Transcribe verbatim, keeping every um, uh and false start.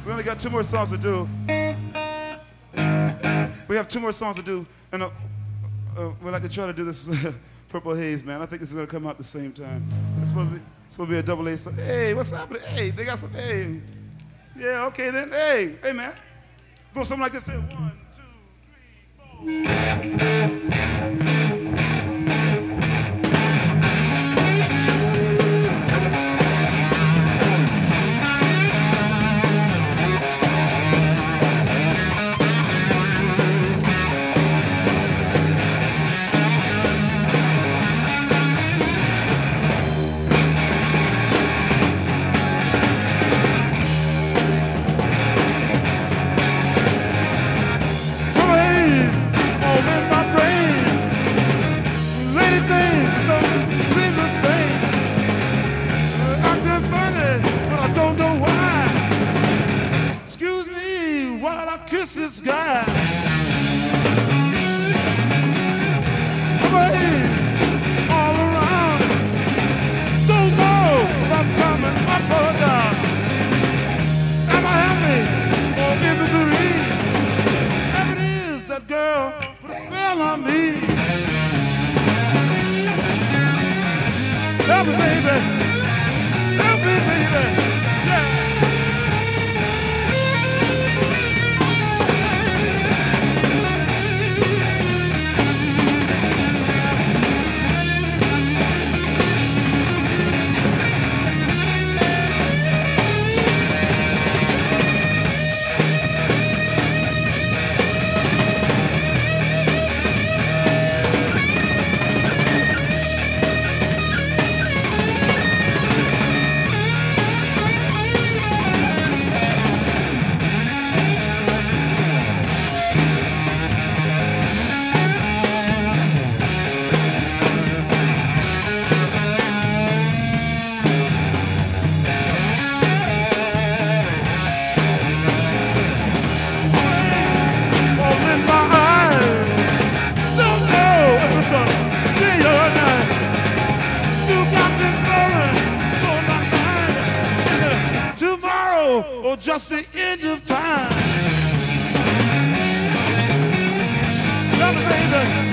We only got two more songs to do. We have two more songs to do, and uh, uh, we'd like to try to do this Purple Haze, man. I think this is gonna come out at the same time. It's supposed to be, it's supposed to be a double A song. Hey, what's happening? Hey, they got some. Hey, yeah, okay then. Hey, hey, man. Go something like this. Say one, two, three, four. Kiss this guy. Waves all around. Don't know if I'm coming up or down. Am I happy or in misery? Whatever it is, that girl put a spell on me. Help me, baby. Help me, baby. Yeah. Or just the end of time. Love me, baby.